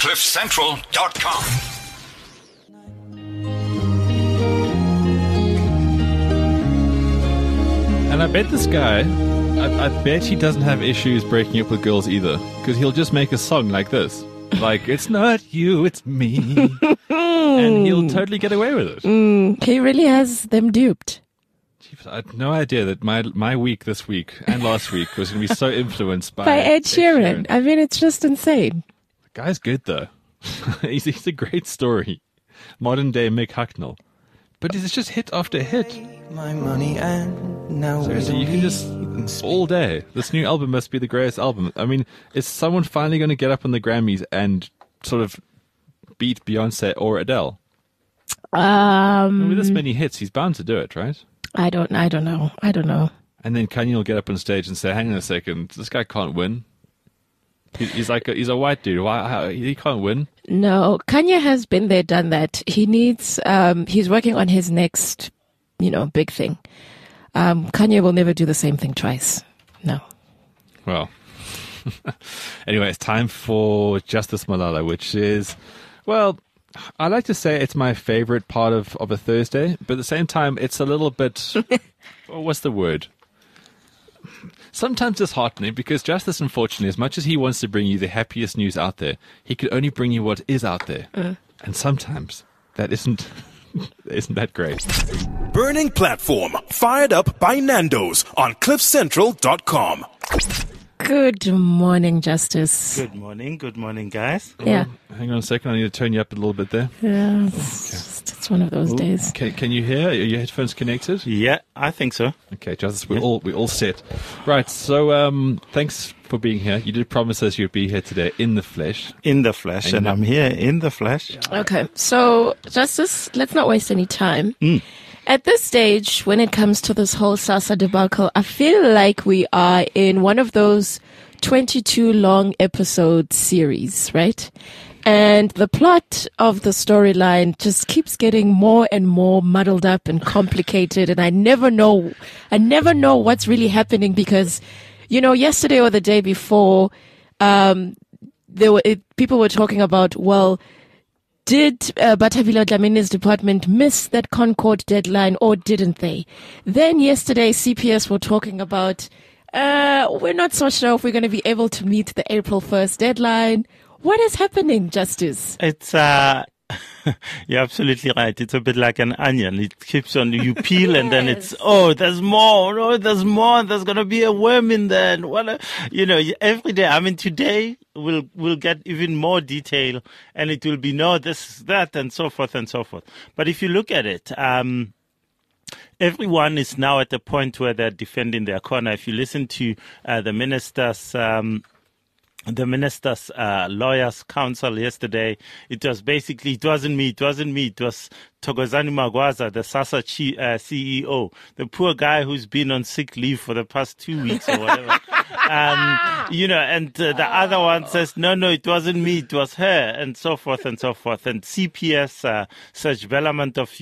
CliffCentral.com. And I bet this guy, I bet he doesn't have issues breaking up with girls either. Because he'll just make a song like this. Like, it's not you, it's me. And he'll totally get away with it. He really has them duped. Jeez, I had no idea that my week this week and last week was going to be so influenced by Ed Sheeran. I mean, it's just insane. The guy's good, though. he's a great story. Modern day Mick Hucknall. But it's just hit after hit. My money and now Seriously, you can just all day. This new album must be the greatest album. I mean, is someone finally going to get up on the Grammys and sort of beat Beyonce or Adele? With this many hits, he's bound to do it, right? I don't know. And then Kanye will get up on stage and say, "Hang on a second, this guy can't win. He's a white dude. Why he can't win?" No, Kanye has been there, done that. He needs. He's working on his next, big thing. Kanye will never do the same thing twice. No. Well, anyway, it's time for Justice Malala, which is, well, I like to say it's my favorite part of a Thursday, but at the same time, it's a little bit, what's the word? Sometimes disheartening, because Justice, unfortunately, as much as he wants to bring you the happiest news out there, he could only bring you what is out there. And sometimes that isn't that great. Burning Platform, fired up by Nando's on CliffCentral.com. Good morning, Justice. Good morning, guys. Yeah. Hang on a second, I need to turn you up a little bit there. Yeah, it's one of those days. Can you hear? Are your headphones connected? Yeah, I think so. Okay, Justice, we're all set. Right, so thanks for being here. You did promise us you'd be here today in the flesh. In the flesh, and I'm here in the flesh. Okay, so Justice, let's not waste any time. At this stage, when it comes to this whole SASSA debacle, I feel like we are in one of those 22 long episode series, right? And the plot of the storyline just keeps getting more and more muddled up and complicated, and I never know what's really happening because, yesterday or the day before, people were talking about, well, did Batavila Dlamine's department miss that Concord deadline or didn't they? Then yesterday, CPS were talking about, we're not so sure if we're going to be able to meet the April 1st deadline. What is happening, Justice? It's, you're absolutely right. It's a bit like an onion. It keeps on, you peel and then it's, there's more. No, there's more. There's going to be a worm in there. And every day, I mean, today we'll get even more detail and it will be this, that, and so forth and so forth. But if you look at it, everyone is now at the point where they're defending their corner. If you listen to the minister's lawyers' counsel yesterday, it was basically, it wasn't me, it was Thokozani Magwaza, the SASSA CEO, the poor guy who's been on sick leave for the past 2 weeks or whatever. The other one says, no, it wasn't me, it was her, and so forth and so forth. And CPS, Serge Bellamont of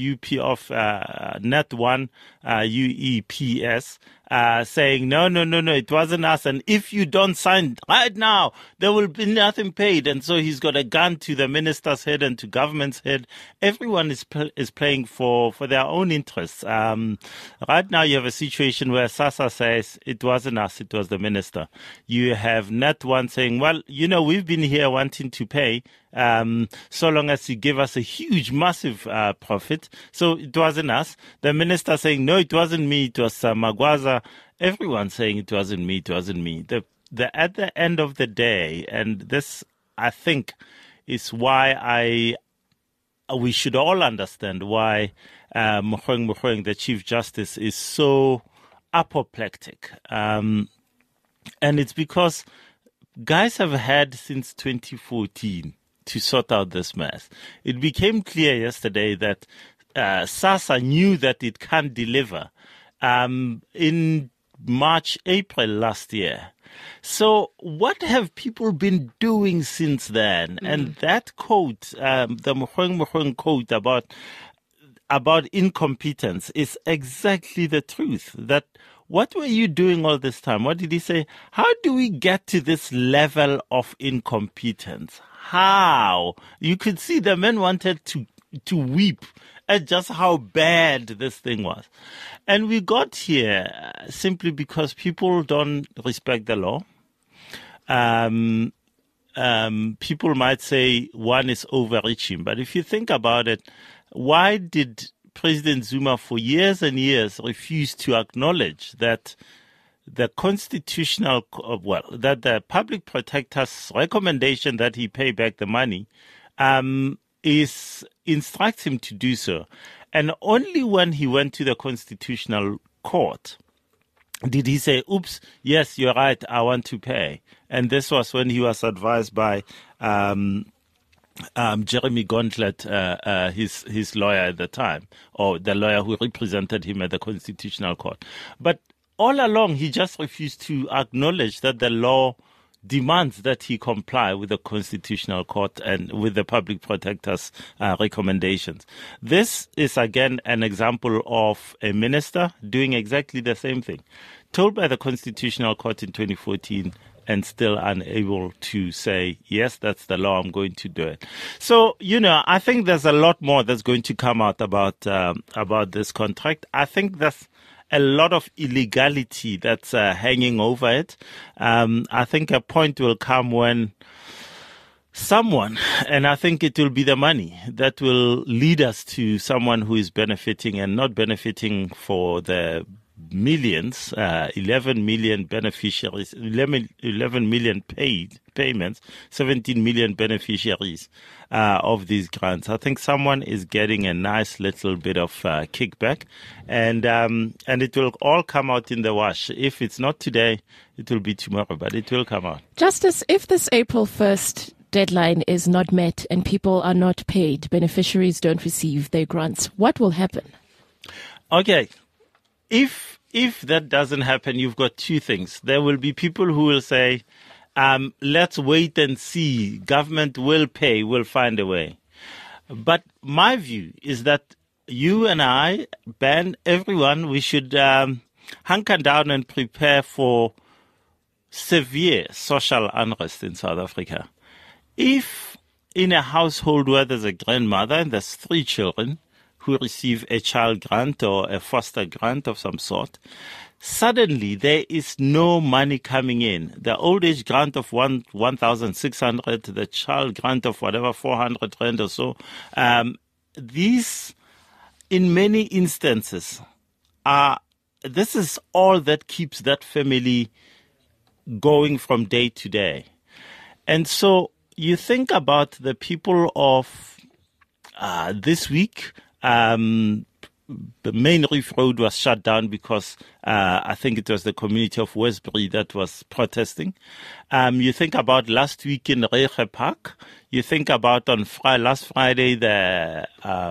Net1, UEPS, saying, no, it wasn't us. And if you don't sign right now, there will be nothing paid. And so he's got a gun to the minister's head and to government's head. Everyone is playing for their own interests. Right now you have a situation where SASSA says it wasn't us, it was the minister. You have Net1 saying, well, we've been here wanting to pay, so long as you give us a huge, massive profit. So it wasn't us. The minister saying, no, it wasn't me, it was Magwaza. Everyone saying it wasn't me, it wasn't me. At the end of the day, and this, I think, is why we should all understand why Mogoeng, the Chief Justice, is so apoplectic. And it's because guys have had since 2014 to sort out this mess. It became clear yesterday that SASSA knew that it can't deliver in April last year. So what have people been doing since then? And that quote, the Mogoeng quote about incompetence is exactly the truth. That what were you doing all this time? What did he say? How do we get to this level of incompetence? How? You could see the men wanted to weep at just how bad this thing was. And we got here simply because people don't respect the law. People might say one is overreaching, but if you think about it, why did President Zuma for years and years refuse to acknowledge that the constitutional, that the public protector's recommendation that he pay back the money instructs him to do so? And only when he went to the constitutional court did he say, oops, yes, you're right, I want to pay. And this was when he was advised by Jeremy Gauntlet, his lawyer at the time, or the lawyer who represented him at the Constitutional Court. But all along, he just refused to acknowledge that the law demands that he comply with the Constitutional Court and with the Public Protector's recommendations. This is, again, an example of a minister doing exactly the same thing, told by the Constitutional Court in 2014, and still unable to say, yes, that's the law, I'm going to do it. So, I think there's a lot more that's going to come out about this contract. I think there's a lot of illegality that's hanging over it. I think a point will come when someone, and I think it will be the money, that will lead us to someone who is benefiting and not benefiting for the millions, 11 million beneficiaries, 11 million payments, 17 million beneficiaries of these grants. I think someone is getting a nice little bit of kickback, and it will all come out in the wash. If it's not today, it will be tomorrow, but it will come out. Justice, if this April 1st deadline is not met and people are not paid, beneficiaries don't receive their grants, what will happen? Okay. If that doesn't happen, you've got two things. There will be people who will say, let's wait and see. Government will pay, will find a way. But my view is that you and I, Ben, everyone, we should hunker down and prepare for severe social unrest in South Africa. If in a household where there's a grandmother and there's 3 children, who receive a child grant or a foster grant of some sort, suddenly there is no money coming in. The old age grant of 1,600, the child grant of whatever, 400 rand or so, these, in many instances, this is all that keeps that family going from day to day. And so you think about the people of this week. The main Reef Road was shut down because I think it was the community of Westbury that was protesting. You think about last week in Reiche Park. You think about on last Friday the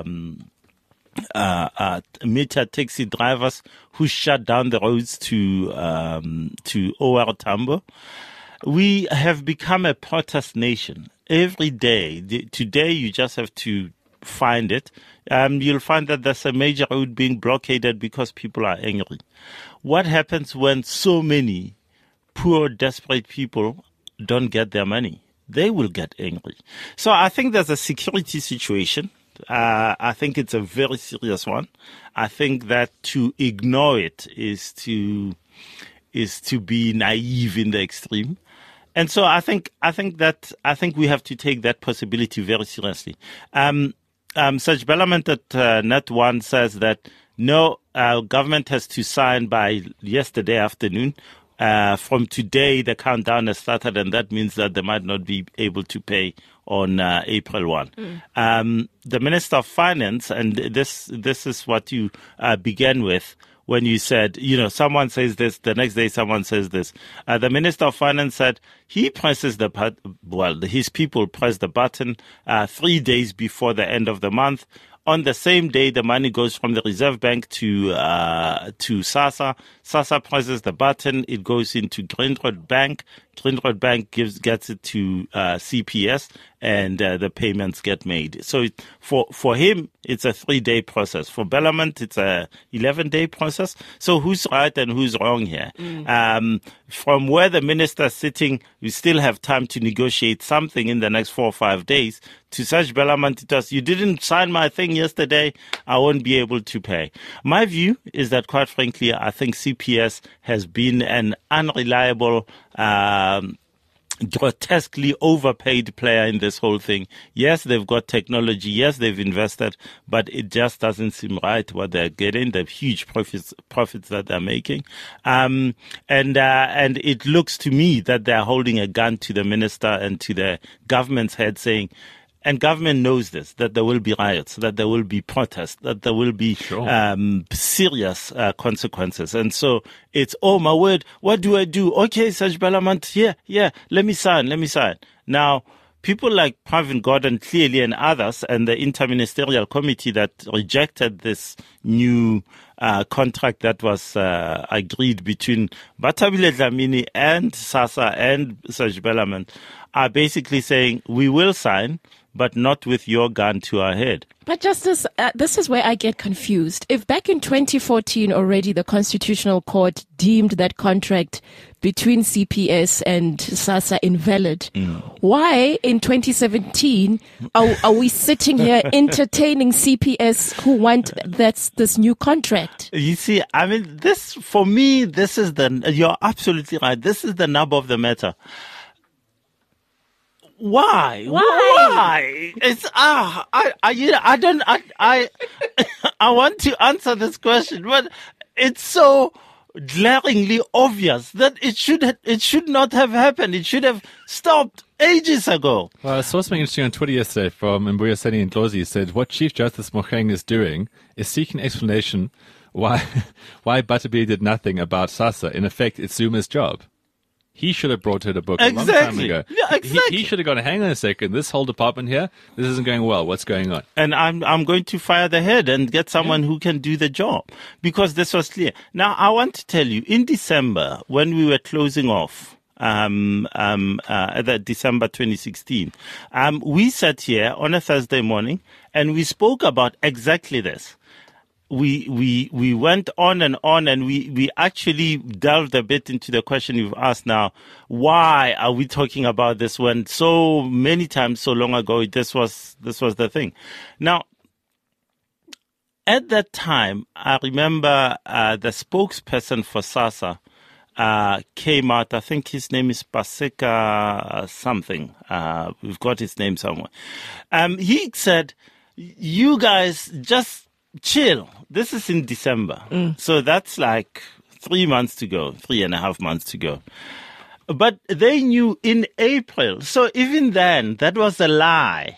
meter taxi drivers who shut down the roads to OR Tambo. We have become a protest nation. Every day, today you just have to find it. You'll find that there's a major road being blockaded because people are angry. What happens when so many poor, desperate people don't get their money? They will get angry. So I think there's a security situation. I think it's a very serious one. I think that to ignore it is to be naive in the extreme. And so I think we have to take that possibility very seriously. Serge Bellarmine at Net1 says that no, government has to sign by yesterday afternoon. From today, the countdown has started, and that means that they might not be able to pay on April 1. The Minister of Finance, and this is what you began with, when you said, someone says this, the next day someone says this. The Minister of Finance said he presses the button, his people press the button 3 days before the end of the month. On the same day, the money goes from the Reserve Bank to SASSA. SASSA presses the button. It goes into Grindrod Bank. Grindrod Bank gets it to CPS, and the payments get made. So for him, it's a 3-day process. For Bellarmine, it's a 11-day process. So who's right and who's wrong here? From where the minister's sitting, we still have time to negotiate something in the next 4 or 5 days. To Serge Bellarmine, it was, you didn't sign my thing yesterday, I won't be able to pay. My view is that, quite frankly, I think CPS has been an unreliable, grotesquely overpaid player in this whole thing. Yes, they've got technology. Yes, they've invested, but it just doesn't seem right what they're getting, the huge profits that they're making. And it looks to me that they're holding a gun to the minister and to the government's head, saying, and government knows this, that there will be riots, that there will be protests, that there will be serious consequences. And so it's, oh my word, what do I do? Okay, Serge Bellarmine, yeah, let me sign. Now, people like Pravin Gordhan clearly and others and the interministerial committee that rejected this new contract that was agreed between Bathabile Dlamini and SASSA and Serge Bellarmine are basically saying, we will sign, but not with your gun to our head. But Justice, this is where I get confused. If back in 2014 already the Constitutional Court deemed that contract between CPS and SASSA invalid, why in 2017 are we sitting here entertaining CPS who want this new contract? You see, I mean, this, for me, this is you're absolutely right. This is the nub of the matter. Why? It's I want to answer this question, but it's so glaringly obvious that it should not have happened. It should have stopped ages ago. Well, I saw something interesting on Twitter yesterday from Mbuya Seni and Ndlozi. Said what Chief Justice Mogoeng is doing is seeking explanation why Bathabile did nothing about SASSA. In effect, it's Zuma's job. He should have brought her the book a long time ago. Yeah, exactly. He should have gone, hang on a second, this whole department here, this isn't going well. What's going on? And I'm going to fire the head and get someone who can do the job, because this was clear. Now, I want to tell you, in December, when we were closing off, December 2016, we sat here on a Thursday morning and we spoke about exactly this. We went on, and we actually delved a bit into the question you've asked now. Why are we talking about this when so many times, so long ago, this was the thing? Now, at that time, I remember, the spokesperson for SASSA, came out. I think his name is Paseka something. We've got his name somewhere. He said, you guys just chill. This is in December. So that's like 3.5 months to go. But they knew in April. So even then, that was a lie.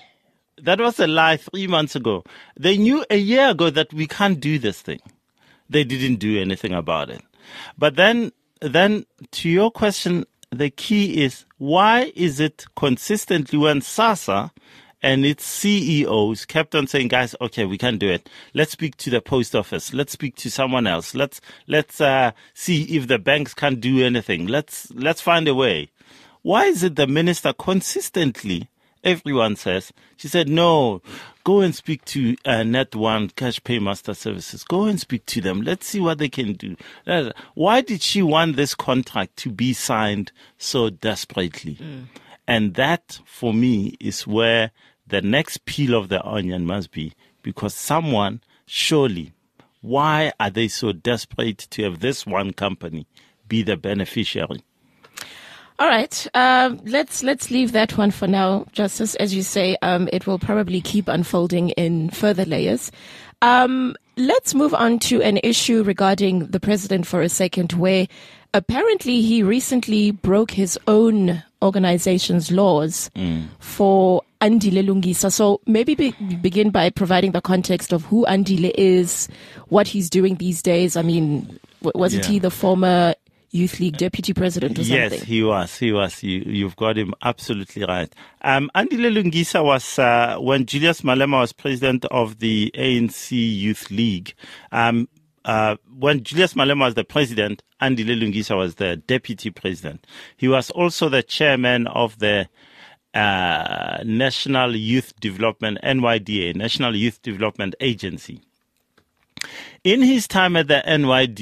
3 months ago. They knew a year ago that we can't do this thing. They didn't do anything about it. But then to your question, the key is, why is it consistently when SASSA and its CEOs kept on saying, guys, okay, we can't do it. Let's speak to the post office. Let's speak to someone else. Let's see if the banks can't do anything. Let's find a way. Why is it the minister consistently, everyone says, she said, no, go and speak to Net1 Cash Paymaster Services. Go and speak to them. Let's see what they can do. Why did she want this contract to be signed so desperately? And that, for me, is where the next peel of the onion must be, because someone, surely, why are they so desperate to have this one company be the beneficiary? All right, let's leave that one for now, Justice. As you say, it will probably keep unfolding in further layers. Let's move on to an issue regarding the president for a second, where apparently he recently broke his own organization's laws for Andile Lungisa. So maybe begin by providing the context of who Andile is, what he's doing these days. I mean, wasn't he the former Youth League deputy president or something? Yes, he was. You've got him absolutely right. Andile Lungisa was, when Julius Malema was president of the ANC Youth League, when Julius Malema was the president, Andile Lungisa was the deputy president. He was also the chairman of the National Youth Development, NYDA, National Youth Development Agency. In his time at the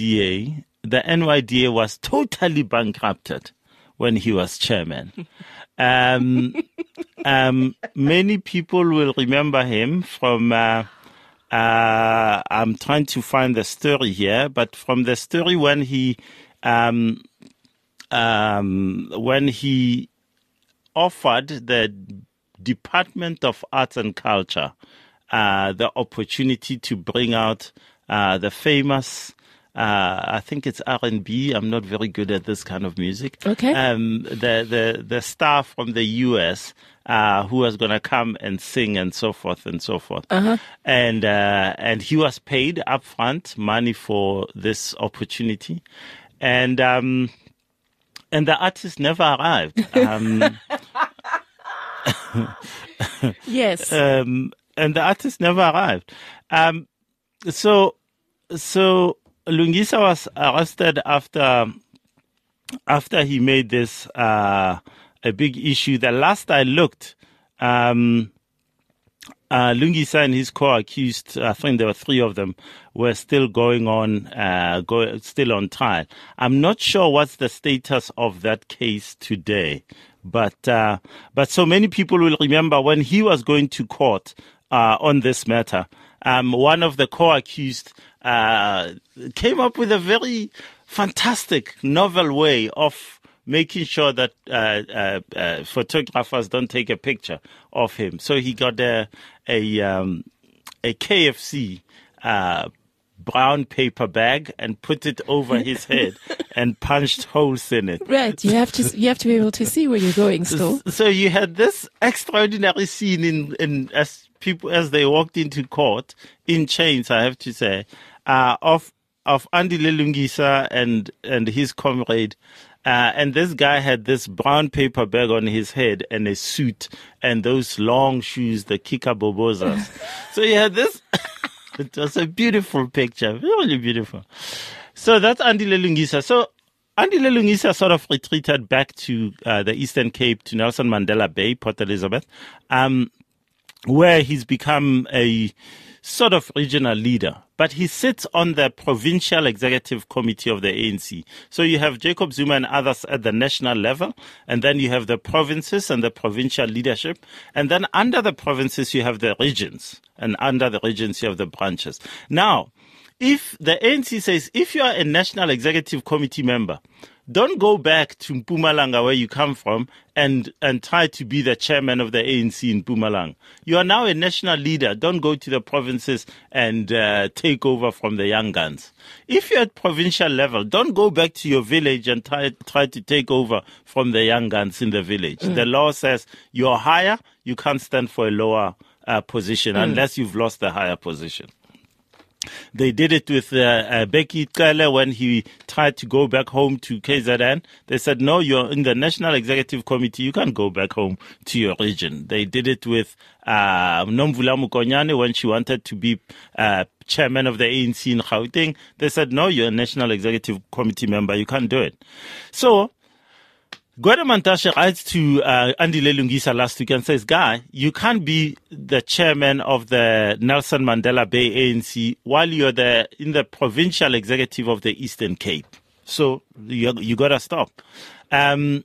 NYDA was totally bankrupted when he was chairman. Many people will remember him from, I'm trying to find the story here, but from the story when he offered the Department of Arts and Culture the opportunity to bring out the famous, I think it's R&B. I'm not very good at this kind of music. Okay. The star from the US who was going to come and sing and so forth and so forth. Uh-huh. And he was paid upfront money for this opportunity, and the artist never arrived. Yes. And the artist never arrived. So Lungisa was arrested after he made this a big issue. The last I looked, Lungisa and his co-accused, I think there were 3 of them, were still still on trial. I'm not sure what's the status of that case today, but so many people will remember when he was going to court on this matter. One of the co-accused came up with a very fantastic, novel way of making sure that photographers don't take a picture of him. So he got a KFC brown paper bag and put it over his head and punched holes in it. Right. You have to be able to see where you're going still. So you had this extraordinary scene in as they walked into court in chains, I have to say, of Andile Lungisa and his comrade. And this guy had this brown paper bag on his head and a suit and those long shoes, the kikabobozas. So you had this. It was a beautiful picture, really beautiful. So that's Andile Lungisa. So Andile Lungisa sort of retreated back to the Eastern Cape, to Nelson Mandela Bay, Port Elizabeth, where he's become a sort of regional leader. But he sits on the provincial executive committee of the ANC. So you have Jacob Zuma and others at the national level, and then you have the provinces and the provincial leadership. And then under the provinces, you have the regions, and under the regions, you have the branches. Now, if the ANC says, if you are a national executive committee member, don't go back to Mpumalanga, where you come from, and try to be the chairman of the ANC in Mpumalanga. You are now a national leader. Don't go to the provinces and take over from the young guns. If you're at provincial level, don't go back to your village and try to take over from the young guns in the village. The law says you're higher, you can't stand for a lower position unless you've lost the higher position. They did it with Bheki Cele when he tried to go back home to KZN. They said, no, you're in the National Executive Committee. You can't go back home to your region. They did it with Nomvula Mokonyane when she wanted to be chairman of the ANC in Gauteng. They said, no, you're a National Executive Committee member. You can't do it. So Gwede Mantashe writes to Andile Lungisa last week and says, Guy, you can't be the chairman of the Nelson Mandela Bay ANC while you're in the provincial executive of the Eastern Cape. So you got to stop. Andile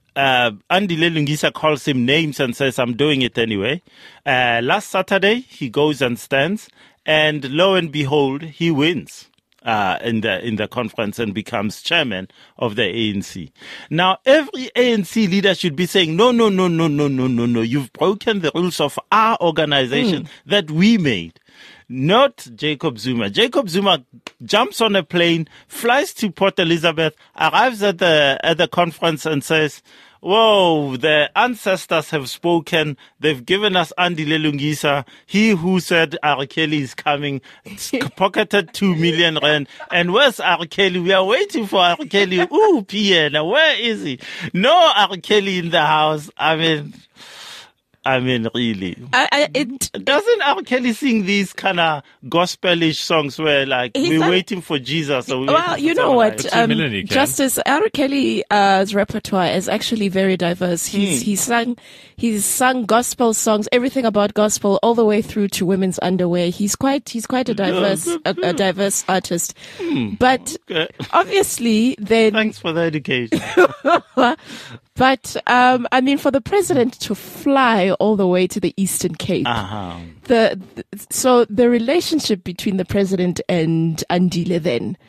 Lungisa calls him names and says, I'm doing it anyway. Last Saturday, he goes and stands, and lo and behold, he wins in the conference and becomes chairman of the ANC. Now, every ANC leader should be saying, no. You've broken the rules of our organization that we made. Not Jacob Zuma. Jacob Zuma jumps on a plane, flies to Port Elizabeth, arrives at the conference and says, whoa, the ancestors have spoken. They've given us Andile Lungisa. He who said R. Kelly is coming, pocketed 2 million rand. And where's R. Kelly? We are waiting for R. Kelly. Ooh, Pierre, where is he? No R. Kelly in the house. I mean, I mean, really. It Doesn't R. Kelly sing these kind of gospelish songs where, like, He's we're not- waiting for Jesus? Or we're Well, waiting you for know someone what? else? 2 million you can. Justice R. Kelly's repertoire is actually very diverse. He's sung gospel songs, everything about gospel, all the way through to women's underwear. He's quite a diverse artist. But Okay. obviously, then. Thanks for the education. But I mean, for the president to fly all the way to the Eastern Cape, Uh-huh. so the relationship between the president and Andile then,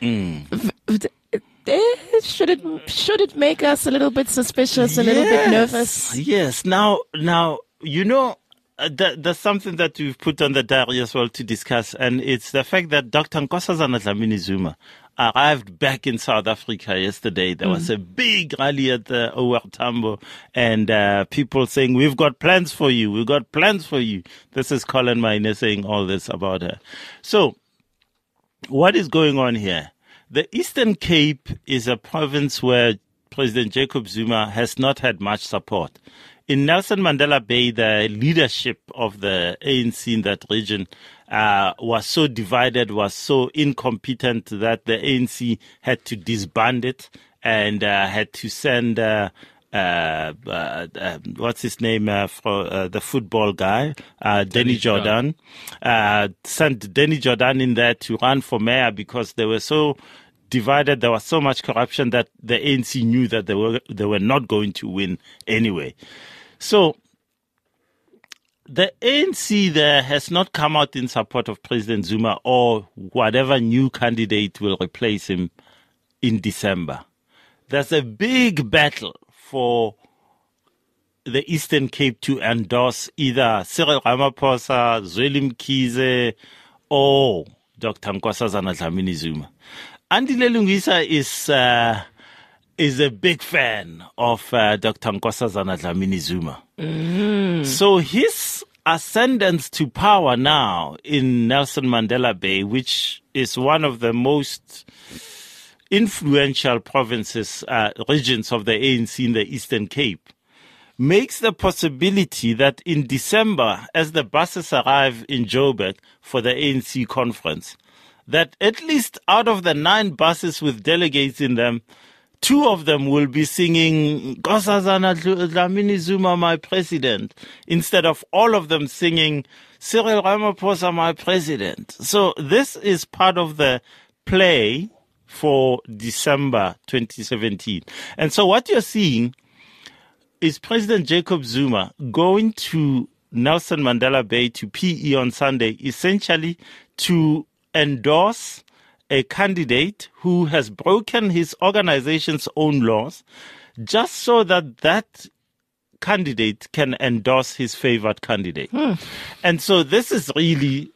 should it make us a little bit suspicious, a little bit nervous? Yes. Now, you know, there's something that we've put on the diary as well to discuss, and it's the fact that Dr. Nkosazana Dlamini-Zuma arrived back in South Africa yesterday. There was a big rally at the OR Tambo, and people saying, "We've got plans for you. We've got plans for you." This is Colin Maine saying all this about her. So, what is going on here? The Eastern Cape is a province where President Jacob Zuma has not had much support. In Nelson Mandela Bay, the leadership of the ANC in that region was so divided, was so incompetent that the ANC had to disband it and had to send what's his name for the football guy, Denny Jordan, sent Denny Jordan in there to run for mayor because they were so divided. There was so much corruption that the ANC knew that they were not going to win anyway. So the ANC there has not come out in support of President Zuma or whatever new candidate will replace him in December. There's a big battle for the Eastern Cape to endorse either Cyril Ramaphosa, Zweli Mkhize, or Dr. Nkosazana Dlamini-Zuma. Andile Lungisa is a big fan of Dr. Nkosazana Dlamini-Zuma. So his ascendance to power now in Nelson Mandela Bay, which is one of the most influential provinces, regions of the ANC in the Eastern Cape, makes the possibility that in December, as the buses arrive in Joburg for the ANC conference, that at least out of the 9 buses with delegates in them, 2 of them will be singing Nkosazana Dlamini-Zuma, my president, instead of all of them singing Cyril Ramaphosa, my president. So this is part of the play for December 2017. And so what you're seeing is President Jacob Zuma going to Nelson Mandela Bay to PE on Sunday, essentially to endorse a candidate who has broken his organization's own laws, just so that that candidate can endorse his favored candidate. And so this is really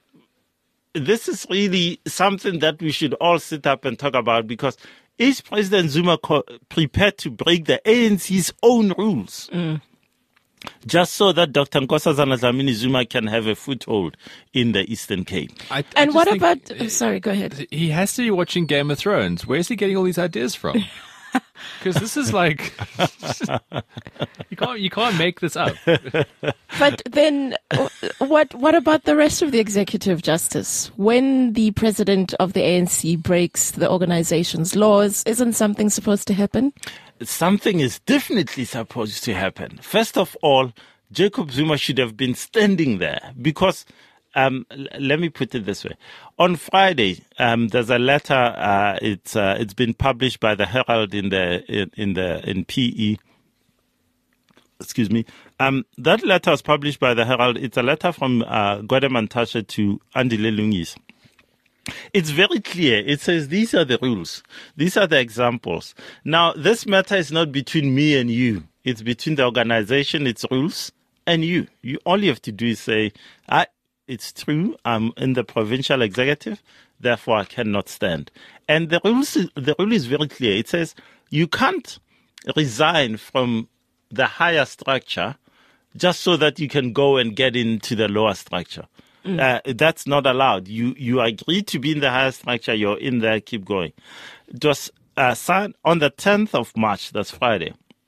something that we should all sit up and talk about, because is President Zuma prepared to break the ANC's own rules? Just so that Dr. Nkosazana Dlamini-Zuma can have a foothold in the Eastern Cape. And what about? Sorry, go ahead. He has to be watching Game of Thrones. Where's he getting all these ideas from? Because this is like you can't make this up. But then, what about the rest of the executive justice? When the president of the ANC breaks the organization's laws, isn't something supposed to happen? Something is definitely supposed to happen. First of all, Jacob Zuma should have been standing there because, let me put it this way. On Friday, there's a letter. It's been published by the Herald in PE. Excuse me. That letter was published by the Herald. It's a letter from Gwede Mantashe to Andile Lungisa. It's very clear. It says these are the rules. These are the examples. Now, this matter is not between me and you. It's between the organization, its rules, and you. You all you have to do is say, it's true, I'm in the provincial executive, therefore I cannot stand. And the rule is very clear. It says you can't resign from the higher structure just so that you can go and get into the lower structure. That's not allowed. You agree to be in the higher structure, you're in there, keep going. It was signed on the 10th of March, that's Friday.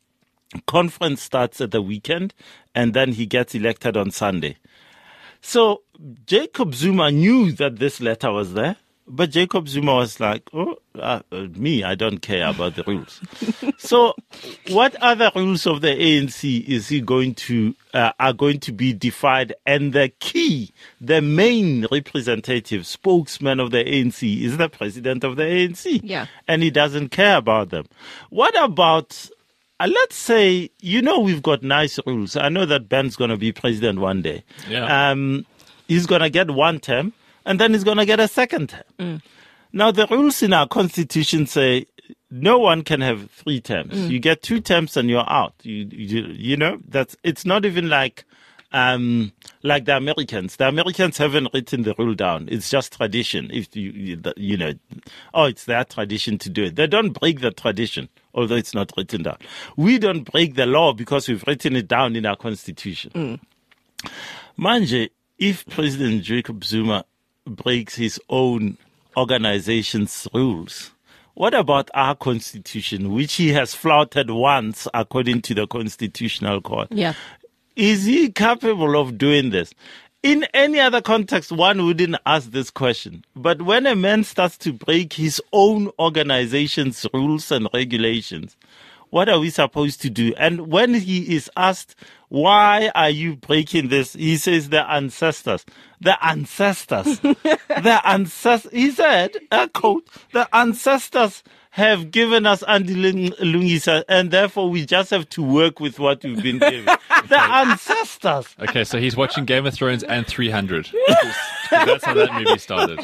conference starts at the weekend, and then he gets elected on Sunday. So Jacob Zuma knew that this letter was there, but Jacob Zuma was like, I don't care about the rules. So what other rules of the ANC is he going to, are going to be defied? And the main representative, spokesman of the ANC is the president of the ANC. Yeah. And he doesn't care about them. What about, let's say, we've got nice rules. I know that Ben's going to be president one day. Yeah. He's going to get one term, and then he's going to get a second term. Now, the rules in our constitution say no one can have 3 terms. You get 2 terms and you're out. It's not even like the Americans. The Americans haven't written the rule down. It's just tradition. If it's their tradition to do it. They don't break the tradition, although it's not written down. We don't break the law because we've written it down in our constitution. Manje, if President Jacob Zuma breaks his own organization's rules, what about our constitution, which he has flouted once according to the Constitutional Court? Yeah. Is he capable of doing this? In any other context, one wouldn't ask this question. But when a man starts to break his own organization's rules and regulations, what are we supposed to do? And when he is asked, why are you breaking this? He says, the ancestors. The ancestors. He said, quote, the ancestors have given us Andile Lungisa, and therefore we just have to work with what we've been given. The ancestors. Okay, so he's watching Game of Thrones and 300. That's how that movie started.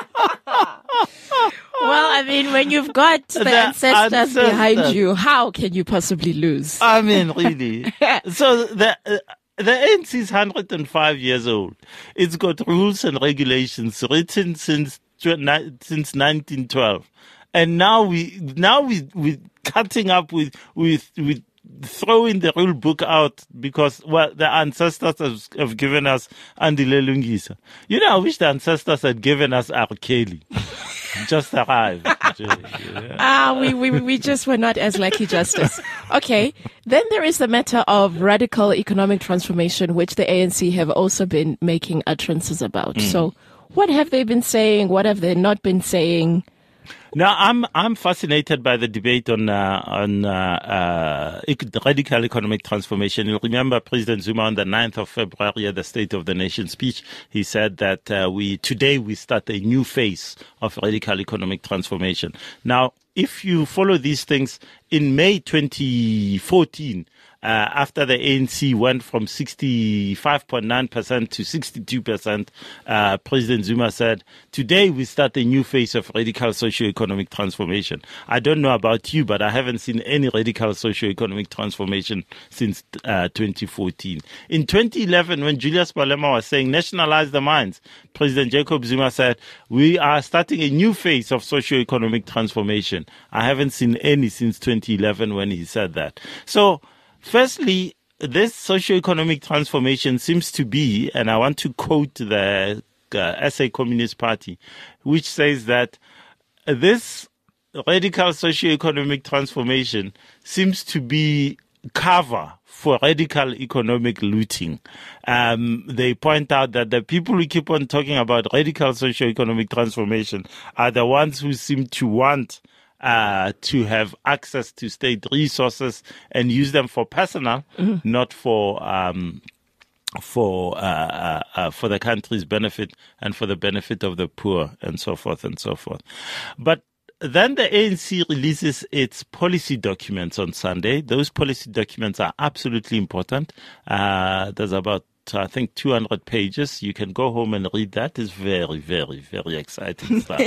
Well, I mean, when you've got the ancestors behind you, how can you possibly lose? I mean, really. So the ANC is 105 years old. It's got rules and regulations written since 1912. And now we're cutting up with throwing the rule book out because, the ancestors have given us Andile Lungisa. I wish the ancestors had given us R. Kelly. Just arrived. We just were not as lucky, Justice. Okay. Then there is the matter of radical economic transformation, which the ANC have also been making utterances about. So what have they been saying? What have they not been saying? Now, I'm fascinated by the debate on radical economic transformation. You remember President Zuma on the 9th of February at the State of the Nation speech, he said that today we start a new phase of radical economic transformation. Now, if you follow these things, in May 2014, after the ANC went from 65.9% to 62%, President Zuma said, today we start a new phase of radical socio-economic transformation. I don't know about you, but I haven't seen any radical socio-economic transformation since 2014. In 2011, when Julius Malema was saying, nationalize the mines, President Jacob Zuma said, we are starting a new phase of socio-economic transformation. I haven't seen any since 2011 when he said that. So, firstly, this socio-economic transformation seems to be, and I want to quote the SA Communist Party, which says that this radical socio-economic transformation seems to be cover for radical economic looting. They point out that the people who keep on talking about radical socio-economic transformation are the ones who seem to want to have access to state resources and use them for personal, not for the country's benefit and for the benefit of the poor and so forth and so forth. But then the ANC releases its policy documents on Sunday. Those policy documents are absolutely important. There's about, I think, 200 pages. You can go home and read that. It's very, very, very exciting stuff.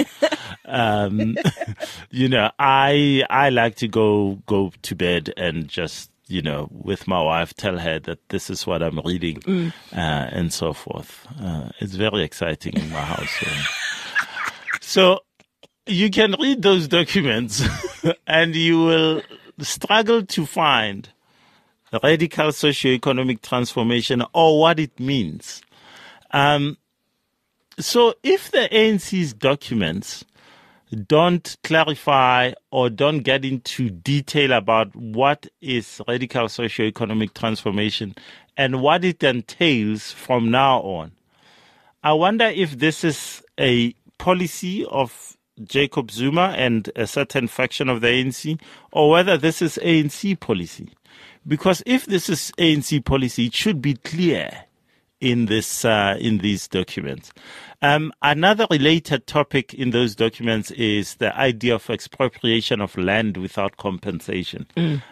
I like to go to bed and just, with my wife, tell her that this is what I'm reading, and so forth. It's very exciting in my house. So you can read those documents and you will struggle to find radical socio-economic transformation or what it means. So if the ANC's documents don't clarify or don't get into detail about what is radical socio-economic transformation and what it entails from now on. I wonder if this is a policy of Jacob Zuma and a certain faction of the ANC, or whether this is ANC policy. Because if this is ANC policy, it should be clear in these documents. Another related topic in those documents is the idea of expropriation of land without compensation,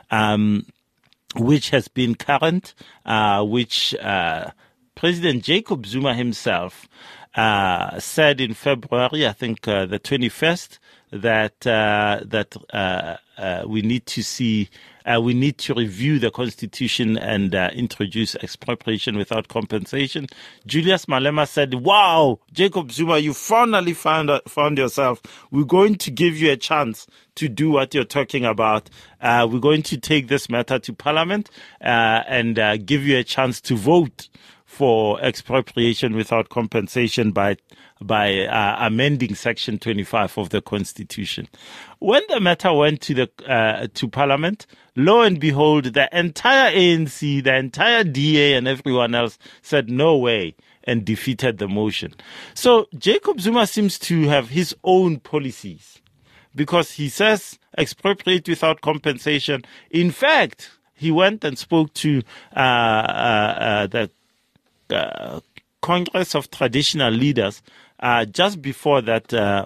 which has been current, which President Jacob Zuma himself said in February, I think the 21st, that we need to see. We need to review the constitution and introduce expropriation without compensation. Julius Malema said, "Wow, Jacob Zuma, you finally found yourself. We're going to give you a chance to do what you're talking about. We're going to take this matter to Parliament and give you a chance to vote for expropriation without compensation by amending Section 25 of the Constitution." When the matter went to Parliament, lo and behold, the entire ANC, the entire DA, and everyone else said no way and defeated the motion. So Jacob Zuma seems to have his own policies because he says expropriate without compensation. In fact, he went and spoke to the Congress of Traditional Leaders just before that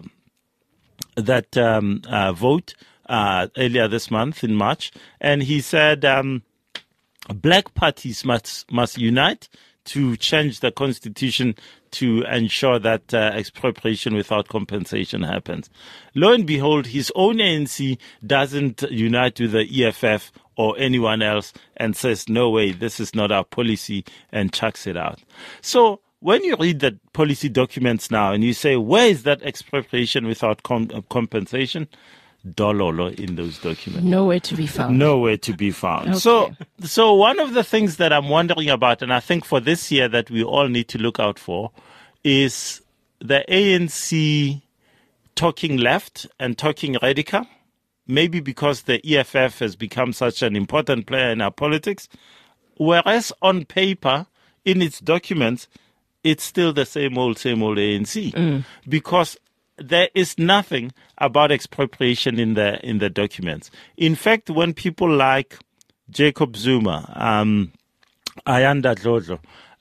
vote earlier this month in March, and he said black parties must unite to change the constitution to ensure that expropriation without compensation happens. Lo and behold, his own ANC doesn't unite with the EFF or anyone else and says, no way, this is not our policy, and chucks it out. So when you read the policy documents now and you say, where is that expropriation without compensation? Dololo in those documents. Nowhere to be found. Nowhere to be found. Okay. So one of the things that I'm wondering about, and I think for this year that we all need to look out for, is the ANC talking left and talking radical. Maybe because the EFF has become such an important player in our politics, whereas on paper, in its documents, it's still the same old ANC. Because there is nothing about expropriation in the documents. In fact, when people like Jacob Zuma, Ayanda Dlodlo,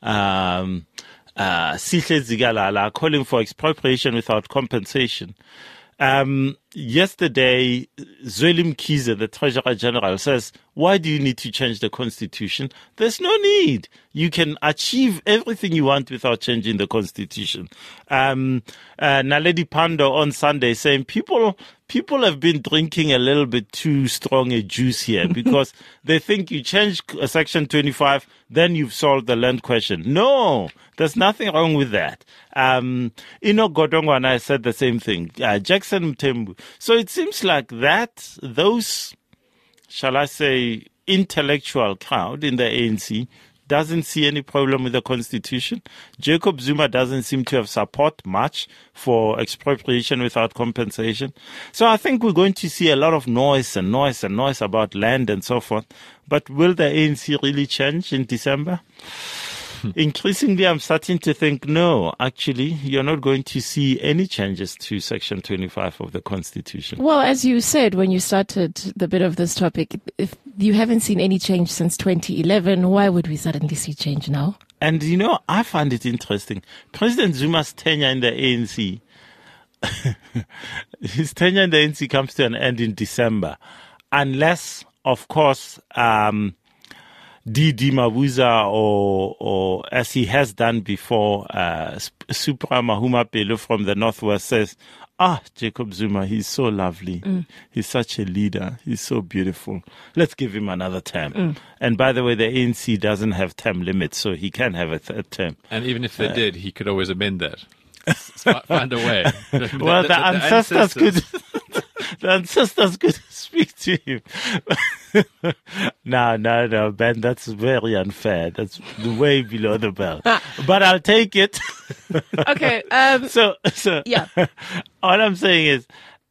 Sihle Zigalala are calling for expropriation without compensation. Yesterday, Zweli Mkhize, the Treasurer General, says, why do you need to change the Constitution? There's no need. You can achieve everything you want without changing the Constitution. Naledi Pandor on Sunday saying people have been drinking a little bit too strong a juice here because they think you change Section 25, then you've solved the land question. No, there's nothing wrong with that. Enoch Godongwa and I said the same thing. Jackson Mthembu. So it seems like those, shall I say, intellectual crowd in the ANC doesn't see any problem with the Constitution. Jacob Zuma doesn't seem to have support much for expropriation without compensation. So I think we're going to see a lot of noise about land and so forth. But will the ANC really change in December? Increasingly, I'm starting to think, no, actually, you're not going to see any changes to Section 25 of the Constitution. Well, as you said when you started the bit of this topic, if you haven't seen any change since 2011, why would we suddenly see change now? And, I find it interesting. President Zuma's tenure in the ANC, his tenure in the ANC comes to an end in December, unless, of course, D.D. Mabuza or as he has done before, Supra Mahuma Pelo from the Northwest says, Jacob Zuma, he's so lovely. He's such a leader. He's so beautiful. Let's give him another term. And by the way, the ANC doesn't have term limits, so he can have a third term. And even if they did, he could always amend that. Find a way. Well, the ancestors could... The ancestors could speak to him. No, Ben, that's very unfair. That's way below the belt. But I'll take it. Okay. So yeah. All I'm saying is,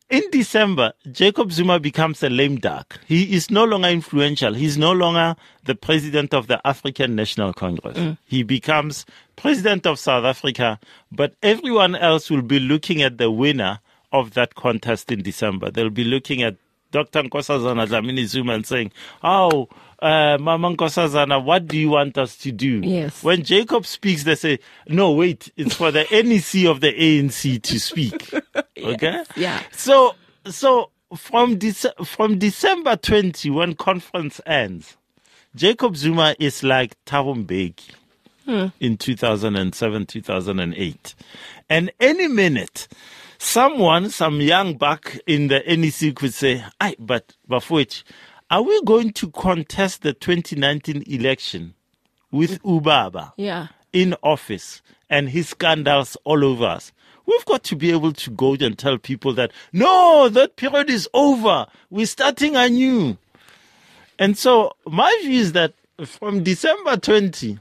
in December, Jacob Zuma becomes a lame duck. He is no longer influential. He's no longer the president of the African National Congress. He becomes president of South Africa, but everyone else will be looking at the winner of that contest in December. They'll be looking at Dr. Nkosazana Dlamini Zuma and saying, Mama Nkosazana, what do you want us to do? Yes. When Jacob speaks, they say, no, wait, it's for the NEC of the ANC to speak. Okay? Yeah. So from December 20, when conference ends, Jacob Zuma is like Thabo Mbeki in 2007, 2008. And any minute, some young buck in the NEC could say, but Bafowetji, are we going to contest the 2019 election with Ubaba in office and his scandals all over us? We've got to be able to go and tell people that, no, that period is over. We're starting anew. And so my view is that from December 20,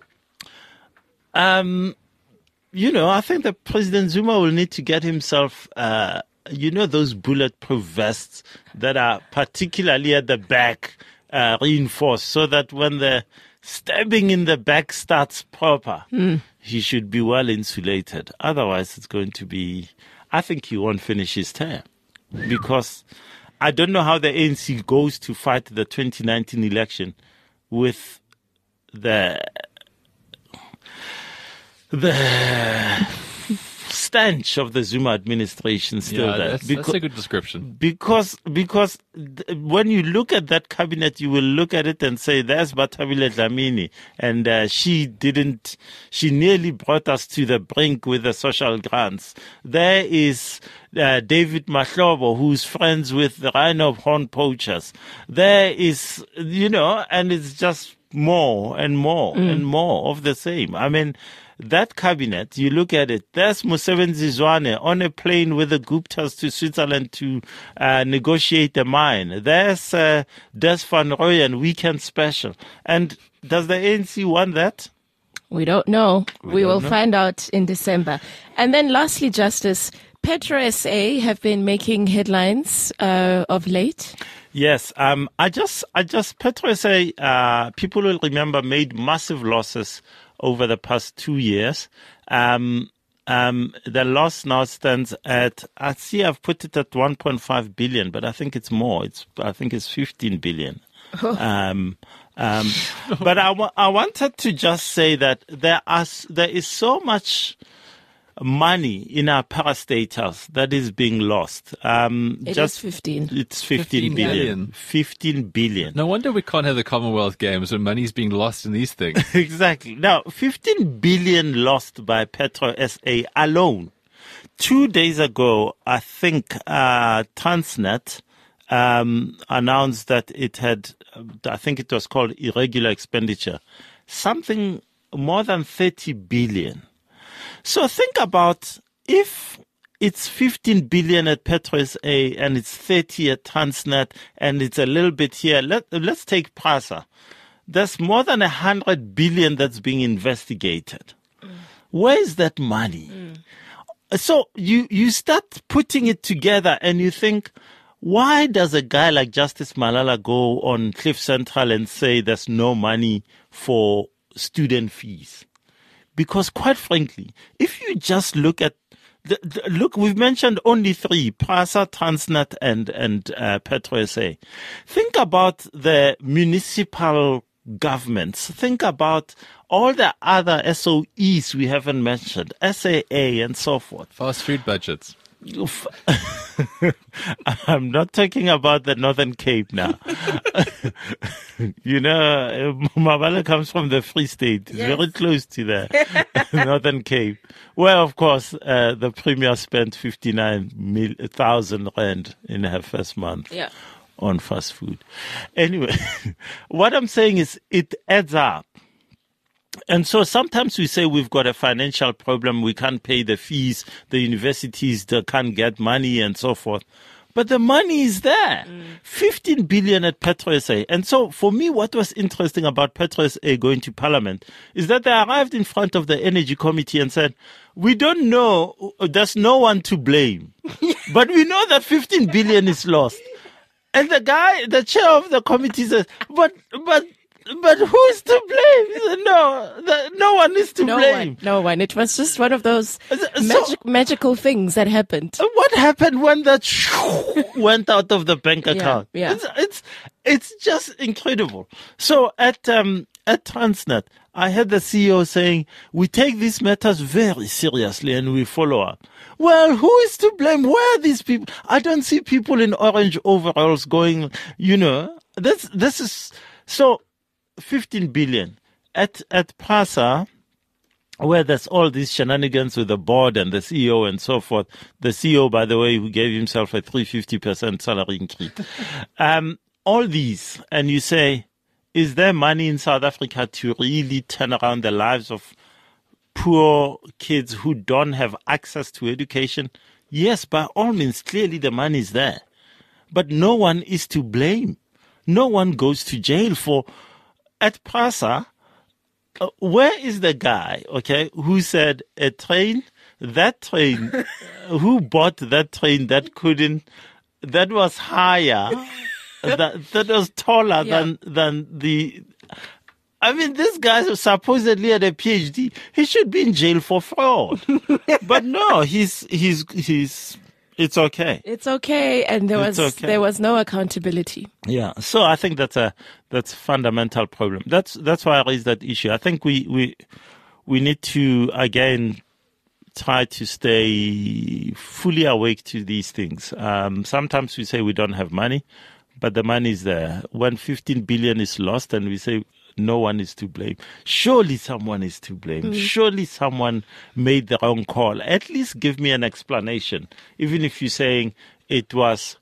I think that President Zuma will need to get himself, those bulletproof vests that are particularly at the back reinforced, so that when the stabbing in the back starts proper, he should be well insulated. Otherwise, it's going to be, I think he won't finish his term, because I don't know how the ANC goes to fight the 2019 election with the stench of the Zuma administration still there. That's a good description. Because when you look at that cabinet, you will look at it and say, there's Bathabile Dlamini, and she nearly brought us to the brink with the social grants. There is David Mahlobo, who's friends with the Rhino Horn poachers. There is, and it's just more and more and more of the same. I mean, that cabinet, you look at it, there's Mosebenzi Zwane on a plane with the Guptas to Switzerland to negotiate a mine. There's Des van Rooyen, weekend special. And does the ANC want that? We don't know. We will find out in December. And then lastly, Justice, Petro SA have been making headlines of late. Yes, I just Petro SA, people will remember, made massive losses over the past 2 years. The loss now stands at, I've put it at 1.5 billion, but I think it's more. I think it's 15 billion. But I wanted to just say that there is so much money in our parastatals that is being lost. It's 15. It's 15 billion. 15 billion. No wonder we can't have the Commonwealth Games when money's being lost in these things. Exactly. Now, 15 billion lost by Petro SA alone. 2 days ago, I think Transnet announced that it had, I think it was called irregular expenditure, something more than 30 billion. So think about, if it's 15 billion at Petro SA and it's 30 at Transnet and it's a little bit here. Let's take PRASA. There's more than 100 billion that's being investigated. Where is that money? So you start putting it together and you think, why does a guy like Justice Malala go on Cliff Central and say there's no money for student fees? Because quite frankly, if you just look at look, we've mentioned only three: PRASA, Transnet, and Petro SA. Think about the municipal governments. Think about all the other SOEs we haven't mentioned, SAA and so forth. Fast food budgets. I'm not talking about the Northern Cape now. Mabala comes from the Free State. It's very close to the Northern Cape. Where, of course, the Premier spent 59,000 rand in her first month on fast food. Anyway, what I'm saying is it adds up. And so sometimes we say we've got a financial problem, we can't pay the fees, the universities they can't get money and so forth. But the money is there. 15 billion at PetroSA. And so for me, what was interesting about PetroSA going to Parliament is that they arrived in front of the Energy Committee and said, we don't know, there's no one to blame. But we know that 15 billion is lost. And the chair of the committee says, but who is to blame? He said, no one is to blame. No one. It was just one of those magical things that happened. What happened when that went out of the bank account? Yeah. It's just incredible. So at Transnet, I had the CEO saying, we take these matters very seriously and we follow up. Well, who is to blame? Where are these people? I don't see people in orange overalls going, this is so 15 billion at PRASA, where there's all these shenanigans with the board and the CEO and so forth. The CEO, by the way, who gave himself a 350% salary increase. All these, and you say, is there money in South Africa to really turn around the lives of poor kids who don't have access to education? Yes, by all means, clearly the money is there. But no one is to blame. No one goes to jail for... At PRASA, where is the guy, who said who bought that train that was higher, that was taller than the... I mean, this guy supposedly had a PhD. He should be in jail for fraud. But no, he's it's okay. It's okay, and there was no accountability. Yeah, so I think that's a fundamental problem. That's why I raised that issue. I think we need to again try to stay fully awake to these things. Sometimes we say we don't have money, but the money is there. When 15 billion is lost, and we say no one is to blame. Surely someone is to blame. Surely someone made the wrong call. At least give me an explanation. Even if you're saying it was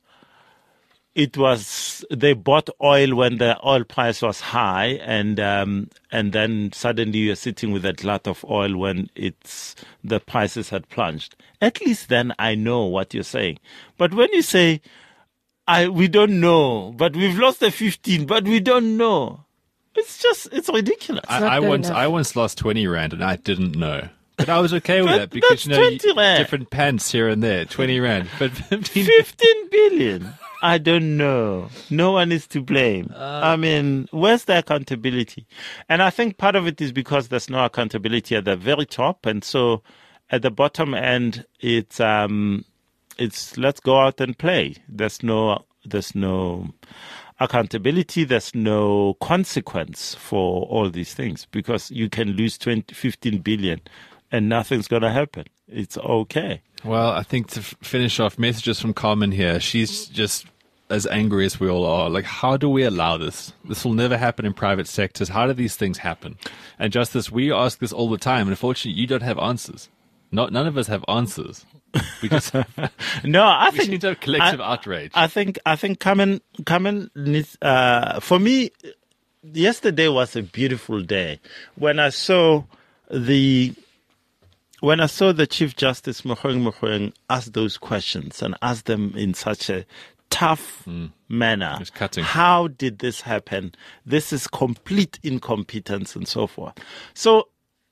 they bought oil when the oil price was high, and then suddenly you're sitting with a glut of oil when the prices had plunged. At least then I know what you're saying. But when you say we don't know, but we've lost the 15, but we don't know. It's ridiculous. I once lost 20 rand and I didn't know. But I was okay with that because, 20 rand. Different pence here and there, 20 rand. But 15 billion. I don't know. No one is to blame. I mean, where's the accountability? And I think part of it is because there's no accountability at the very top. And so at the bottom end, it's let's go out and play. There's no accountability, there's no consequence for all these things because you can lose 15 billion and nothing's going to happen. It's okay. Well, I think to finish off, messages from Carmen here. She's just as angry as we all are. Like, how do we allow this? This will never happen in private sectors. How do these things happen? And Justice, we ask this all the time, and unfortunately, you don't have answers. None of us have answers. We just no, I we think need to have collective outrage. I think Carmen needs, for me, yesterday was a beautiful day when I saw the Chief Justice Mogoeng ask those questions and ask them in such a tough manner. It's cutting. How did this happen? This is complete incompetence and so forth. So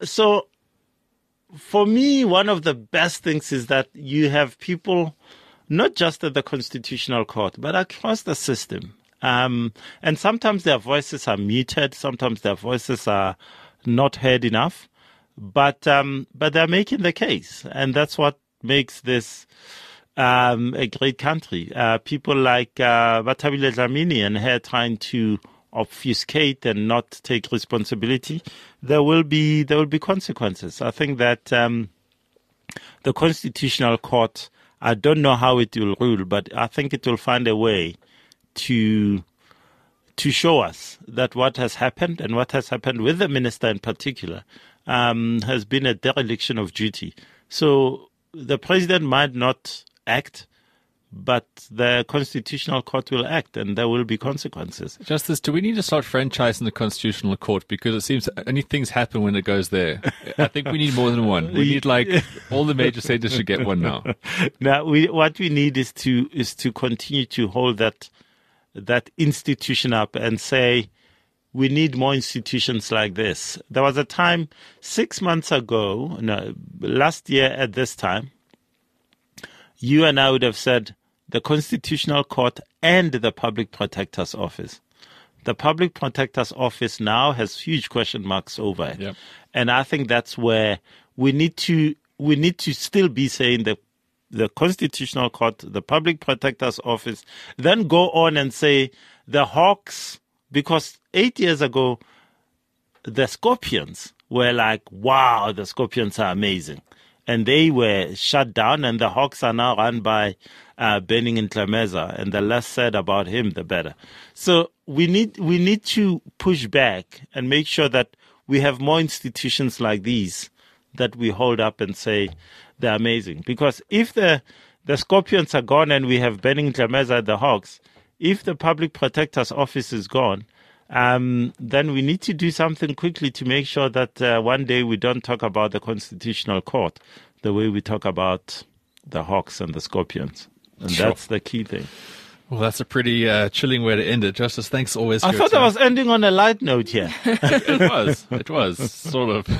for me, one of the best things is that you have people, not just at the Constitutional Court, but across the system. And sometimes their voices are muted. Sometimes their voices are not heard enough. But they're making the case. And that's what makes this a great country. People like Bathabile Dlamini and her trying to obfuscate and not take responsibility, there will be consequences. I think that the Constitutional Court, I don't know how it will rule, but I think it will find a way to show us that what has happened and what has happened with the minister in particular has been a dereliction of duty. So the president might not act, but the Constitutional Court will act and there will be consequences. Justice, do we need to start franchising the Constitutional Court? Because it seems only things happen when it goes there. I think we need more than one. We need all the major centers should get one now. Now, what we need is to continue to hold that institution up and say, we need more institutions like this. There was a time 6 months ago, last year at this time, you and I would have said the Constitutional Court and the Public Protector's Office. The Public Protector's Office now has huge question marks over it. Yep. And I think that's where we need to still be saying the Constitutional Court, the Public Protector's Office, then go on and say the Hawks, because 8 years ago, the Scorpions were like, wow, the Scorpions are amazing. And they were shut down, and the Hawks are now run by Benning Ntlemeza, and the less said about him, the better. So we need to push back and make sure that we have more institutions like these that we hold up and say they're amazing. Because if the Scorpions are gone and we have Benning Ntlemeza at the Hawks, if the Public Protector's Office is gone, then we need to do something quickly to make sure that one day we don't talk about the Constitutional Court the way we talk about the Hawks and the Scorpions. And Sure. That's the key thing. Well, that's a pretty chilling way to end it. Justice, thanks always. I for your thought I time. was ending on a light note here. It was, sort of.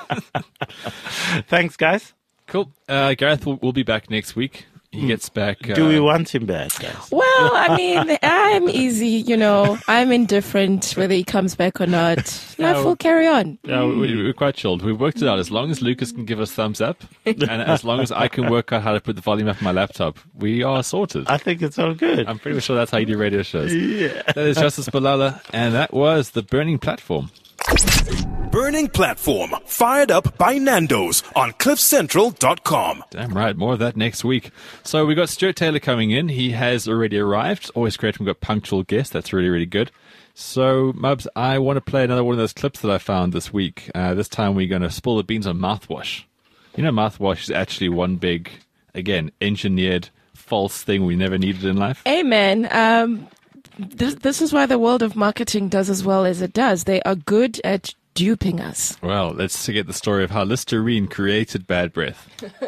Thanks, guys. Cool. Gareth will be back next week. He gets back. Do we want him back, guys? Well, I mean, I'm easy, I'm indifferent whether he comes back or not. Life will carry on. Yeah, we're quite chilled. We've worked it out. As long as Lucas can give us thumbs up, and as long as I can work out how to put the volume up on my laptop, we are sorted. I think it's all good. I'm pretty sure that's how you do radio shows. Yeah. That is Justice Balala, and that was The Burning Platform. Burning Platform, fired up by Nando's on cliffcentral.com. Damn right. More of that next week. So we got Stuart Taylor coming in. He has already arrived. Always great when we've got punctual guests. That's really, really good. So, Mubs, I want to play another one of those clips that I found this week. This time we're going to spill the beans on mouthwash. Mouthwash is actually one big, again, engineered false thing we never needed in life. Hey, man. This is why the world of marketing does as well as it does. They are good at duping us. Well, let's get the story of how Listerine created bad breath.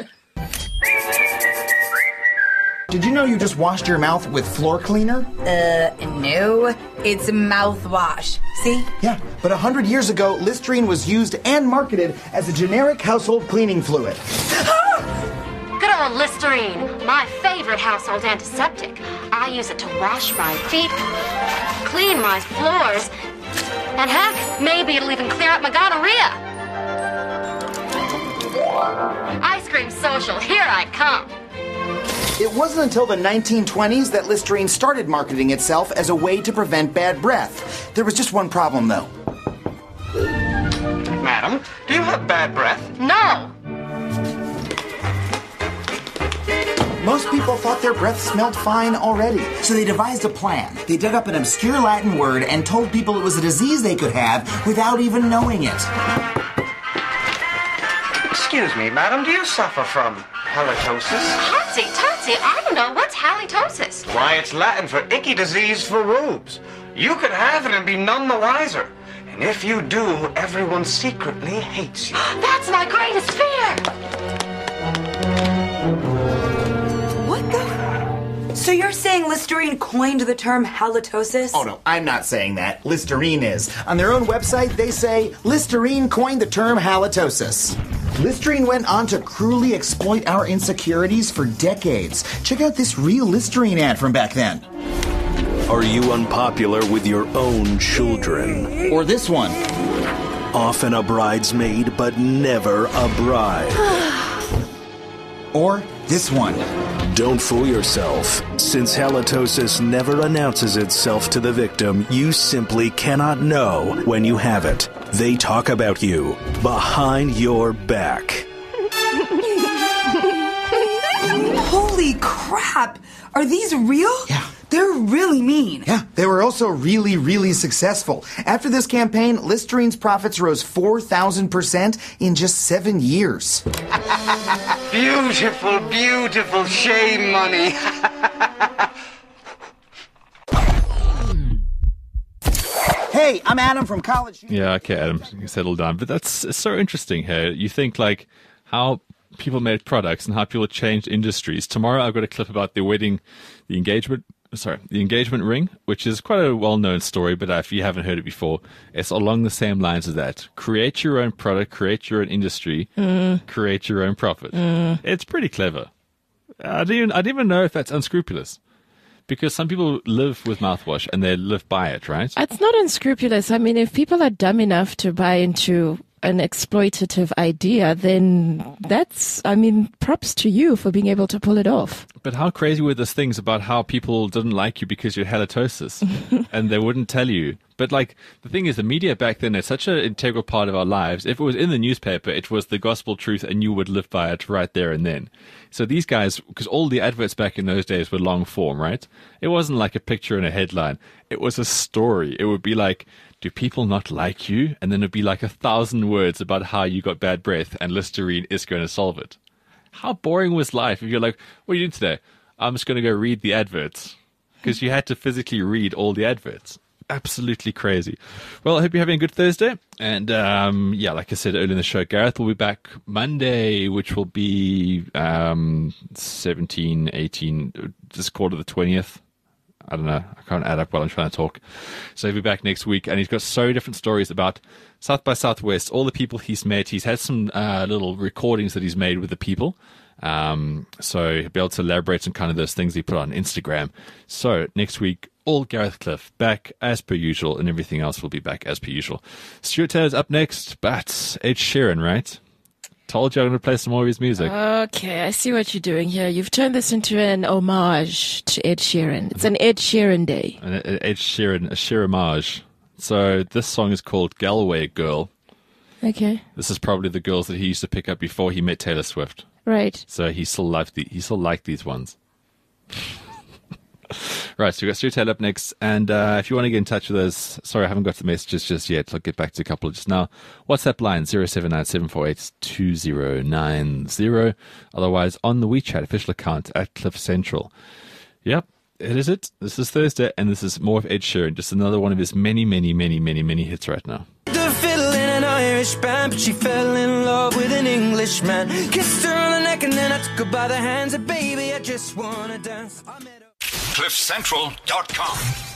Did you know you just washed your mouth with floor cleaner? No, it's mouthwash. See? Yeah, but 100 years ago, Listerine was used and marketed as a generic household cleaning fluid. Good old Listerine, my favorite household antiseptic. I use it to wash my feet, clean my floors, and heck, maybe it'll even clear up my gonorrhea. Ice cream social, here I come. It wasn't until the 1920s that Listerine started marketing itself as a way to prevent bad breath. There was just one problem, though. Madam, do you have bad breath? No. Most people thought their breath smelled fine already, so they devised a plan. They dug up an obscure Latin word and told people it was a disease they could have without even knowing it. Excuse me, madam, do you suffer from halitosis? Totsy, I don't know. What's halitosis? Why, it's Latin for icky disease for rubes. You could have it and be none the wiser. And if you do, everyone secretly hates you. That's my greatest fear. What the? So you're saying Listerine coined the term halitosis? Oh, no, I'm not saying that. Listerine is. On their own website, they say Listerine coined the term halitosis. Listerine went on to cruelly exploit our insecurities for decades. Check out this real Listerine ad from back then. Are you unpopular with your own children? Or this one. Often a bridesmaid, but never a bride. Or this one. Don't fool yourself. Since halitosis never announces itself to the victim, you simply cannot know when you have it. They talk about you behind your back. Holy crap! Are these real? Yeah. They're really mean. Yeah, they were also really, really successful. After this campaign, Listerine's profits rose 4,000% in just 7 years. Beautiful, beautiful shame money. Hey, I'm Adam from college. Yeah, okay, Adam, you settle down. But that's so interesting here. You think like how people made products and how people changed industries. Tomorrow I've got a clip about the engagement ring, which is quite a well-known story, but if you haven't heard it before, it's along the same lines as that. Create your own product, create your own industry, create your own profit. It's pretty clever. I didn't even know if that's unscrupulous. Because some people live with mouthwash and they live by it, right? It's not unscrupulous. I mean, if people are dumb enough to buy into an exploitative idea, then props to you for being able to pull it off. But how crazy were those things about how people didn't like you because you had halitosis and they wouldn't tell you? But like the thing is, the media back then is such an integral part of our lives. If it was in the newspaper, it was the gospel truth and you would live by it right there and then. So these guys, because all the adverts back in those days were long form, right? It wasn't like a picture and a headline. It was a story. It would be like, do people not like you? And then it'd be like 1,000 words about how you got bad breath and Listerine is going to solve it. How boring was life if you're like, what are you doing today? I'm just going to go read the adverts. Because you had to physically read all the adverts. Absolutely crazy. Well, I hope you're having a good Thursday. And like I said earlier in the show, Gareth will be back Monday, which will be 17, 18, just quarter the 20th. I don't know. I can't add up while I'm trying to talk. So he'll be back next week, and he's got so many different stories about South by Southwest, all the people he's met. He's had some little recordings that he's made with the people. So he'll be able to elaborate on kind of those things he put on Instagram. So next week, all Gareth Cliff back as per usual, and everything else will be back as per usual. Stuart Taylor's up next, but Ed Sheeran, right? Told you I'm going to play some more of his music. Okay, I see what you're doing here. You've turned this into an homage to Ed Sheeran. It's an Ed Sheeran day. An Ed Sheeran, a Sheeran-mage. So this song is called Galway Girl. Okay. This is probably the girls that he used to pick up before he met Taylor Swift. Right. So he still liked these ones. Right, so we've got Stuart Taylor up next, and if you want to get in touch with us, sorry, I haven't got the messages just yet. I'll get back to a couple just now. WhatsApp line 0797482090. Otherwise, on the WeChat official account at Cliff Central. Yep, it is it. This is Thursday, and this is more of Ed Sheeran, just another one of his many, many, many, many, many hits right now. The fiddle in an Irish band, but she fell in love with an Englishman. Kissed her on the neck and then I took her by the hands. And baby, I just wanna dance. I met her. CliffCentral.com